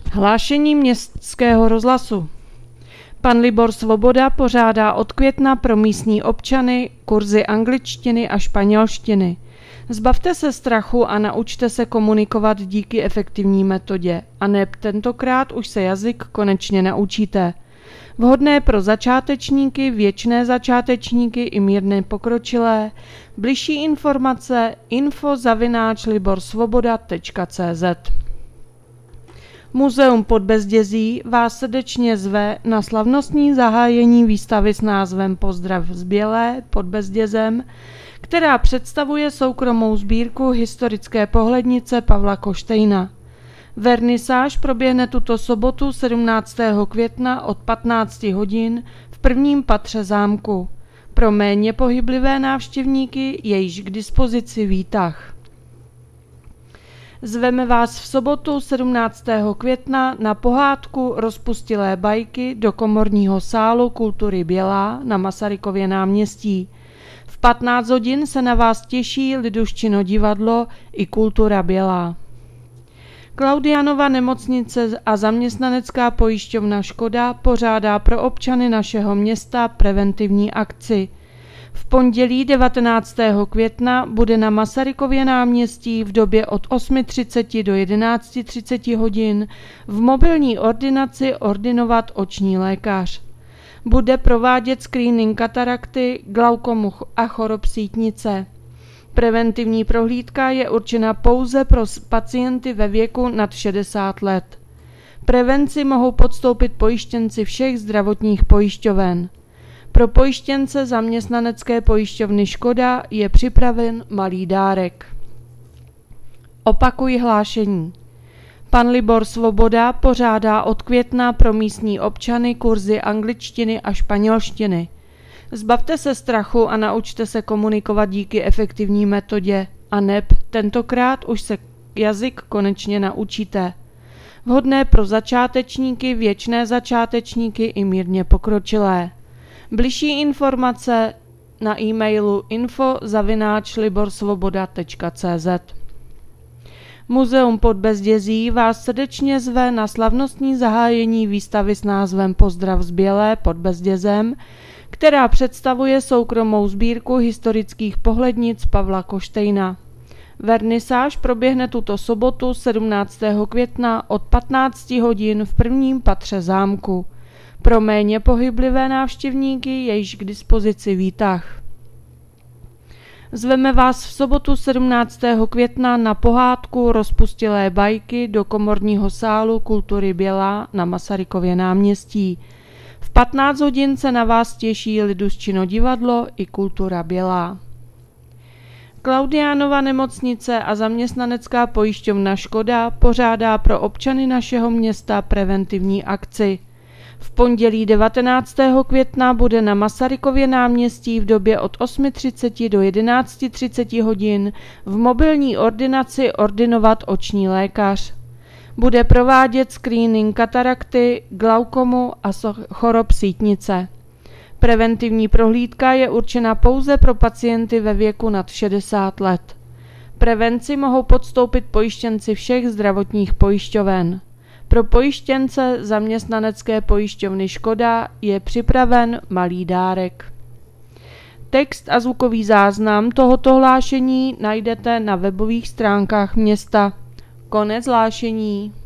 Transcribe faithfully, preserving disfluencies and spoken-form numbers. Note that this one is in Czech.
Hlášení Městského rozhlasu. Pan Libor Svoboda pořádá od května pro místní občany kurzy angličtiny a španělštiny. Zbavte se strachu a naučte se komunikovat díky efektivní metodě. A neb tentokrát už se jazyk konečně naučíte. Vhodné pro začátečníky, věčné začátečníky i mírně pokročilé. Bližší informace info zavináč liborsvoboda tečka cé zet. Muzeum Podbezdězí vás srdečně zve na slavnostní zahájení výstavy s názvem Pozdrav z Bělé pod Bezdězem, která představuje soukromou sbírku historické pohlednice Pavla Koštejna. Vernisáž proběhne tuto sobotu sedmnáctého května od patnácti hodin v prvním patře zámku. Pro méně pohyblivé návštěvníky je již k dispozici výtah. Zveme vás v sobotu sedmnáctého května na pohádku Rozpustilé bajky do komorního sálu Kultury Bělá na Masarykově náměstí. V patnáct hodin se na vás těší Liduščino divadlo i Kultura Bělá. Klaudianova nemocnice a zaměstnanecká pojišťovna Škoda pořádá pro občany našeho města preventivní akci. V pondělí devatenáctého května bude na Masarykově náměstí v době od osmi třicet do jedenácti třicet hodin v mobilní ordinaci ordinovat oční lékař. Bude provádět screening katarakty, glaukomu a chorob sítnice. Preventivní prohlídka je určena pouze pro pacienty ve věku nad šedesát let. Prevenci mohou podstoupit pojištěnci všech zdravotních pojišťoven. Pro pojištěnce zaměstnanecké pojišťovny Škoda je připraven malý dárek. Opakuji hlášení. Pan Libor Svoboda pořádá od května pro místní občany kurzy angličtiny a španělštiny. Zbavte se strachu a naučte se komunikovat díky efektivní metodě. A neb tentokrát už se jazyk konečně naučíte. Vhodné pro začátečníky, věčné začátečníky i mírně pokročilé. Bližší informace na e-mailu info zavináč liborsvoboda tečka cé zet. Muzeum Podbezdězí vás srdečně zve na slavnostní zahájení výstavy s názvem Pozdrav z Bělé pod Bezdězem, která představuje soukromou sbírku historických pohlednic Pavla Koštejna. Vernisáž proběhne tuto sobotu sedmnáctého května od patnácti hodin v prvním patře zámku. Pro méně pohyblivé návštěvníky je již k dispozici výtah. Zveme vás v sobotu sedmnáctého května na pohádku Rozpustilé bajky do komorního sálu Kultury Bělá na Masarykově náměstí. V patnáct hodin se na vás těší Liduščino divadlo i Kultura Bělá. Klaudianova nemocnice a zaměstnanecká pojišťovna Škoda pořádá pro občany našeho města preventivní akci. V pondělí devatenáctého května bude na Masarykově náměstí v době od osmi třicet do jedenácti třicet hodin v mobilní ordinaci ordinovat oční lékař. Bude provádět screening katarakty, glaukomu a chorob sítnice. Preventivní prohlídka je určena pouze pro pacienty ve věku nad šedesát let. Prevenci mohou podstoupit pojištěnci všech zdravotních pojišťoven. Pro pojištěnce zaměstnanecké pojišťovny Škoda je připraven malý dárek. Text a zvukový záznam tohoto hlášení najdete na webových stránkách města. Konec hlášení.